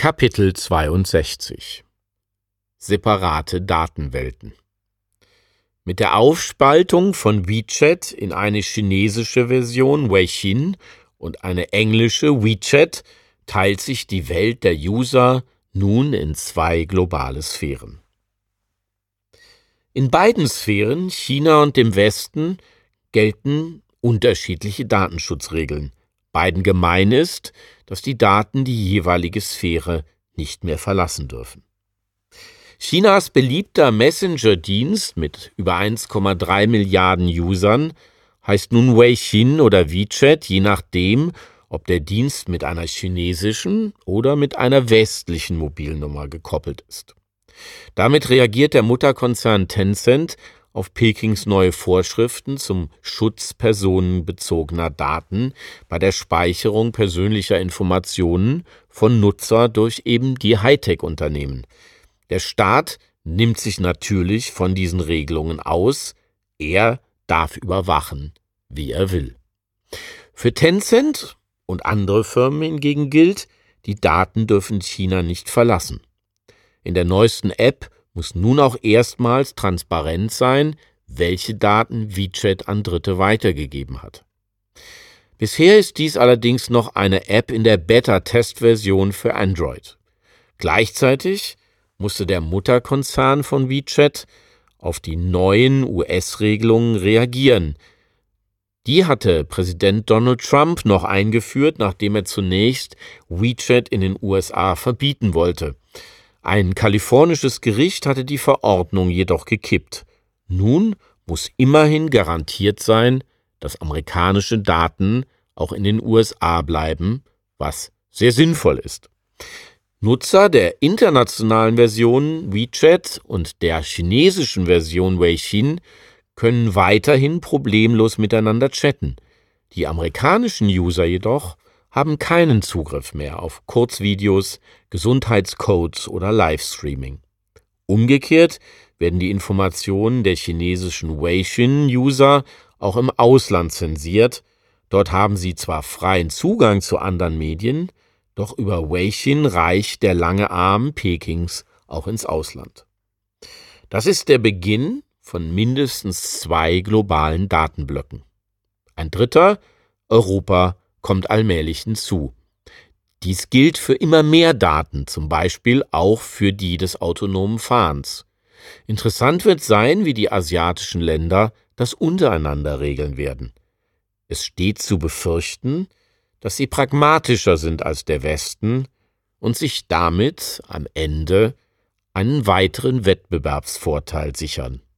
Kapitel 62 Separate Datenwelten. Mit der Aufspaltung von WeChat in eine chinesische Version Weixin und eine englische WeChat teilt sich die Welt der User nun in zwei globale Sphären. In beiden Sphären, China und dem Westen, gelten unterschiedliche Datenschutzregeln. Beiden gemein ist, dass die Daten die jeweilige Sphäre nicht mehr verlassen dürfen. Chinas beliebter Messenger-Dienst mit über 1,3 Milliarden Usern heißt nun Weixin oder WeChat, je nachdem, ob der Dienst mit einer chinesischen oder mit einer westlichen Mobilnummer gekoppelt ist. Damit reagiert der Mutterkonzern Tencent auf Pekings neue Vorschriften zum Schutz personenbezogener Daten bei der Speicherung persönlicher Informationen von Nutzer durch eben die Hightech-Unternehmen. Der Staat nimmt sich natürlich von diesen Regelungen aus, er darf überwachen, wie er will. Für Tencent und andere Firmen hingegen gilt, die Daten dürfen China nicht verlassen. In der neuesten App muss nun auch erstmals transparent sein, welche Daten WeChat an Dritte weitergegeben hat. Bisher ist dies allerdings noch eine App in der Beta-Testversion für Android. Gleichzeitig musste der Mutterkonzern von WeChat auf die neuen US-Regelungen reagieren. Die hatte Präsident Donald Trump noch eingeführt, nachdem er zunächst WeChat in den USA verbieten wollte. Ein kalifornisches Gericht hatte die Verordnung jedoch gekippt. Nun muss immerhin garantiert sein, dass amerikanische Daten auch in den USA bleiben, was sehr sinnvoll ist. Nutzer der internationalen Version WeChat und der chinesischen Version Weixin können weiterhin problemlos miteinander chatten. Die amerikanischen User jedoch haben keinen Zugriff mehr auf Kurzvideos, Gesundheitscodes oder Livestreaming. Umgekehrt werden die Informationen der chinesischen Weixin-User auch im Ausland zensiert. Dort haben sie zwar freien Zugang zu anderen Medien, doch über Weixin reicht der lange Arm Pekings auch ins Ausland. Das ist der Beginn von mindestens 2 globalen Datenblöcken. Ein dritter, Europa, kommt allmählich hinzu. Dies gilt für immer mehr Daten, zum Beispiel auch für die des autonomen Fahrens. Interessant wird sein, wie die asiatischen Länder das untereinander regeln werden. Es steht zu befürchten, dass sie pragmatischer sind als der Westen und sich damit am Ende einen weiteren Wettbewerbsvorteil sichern.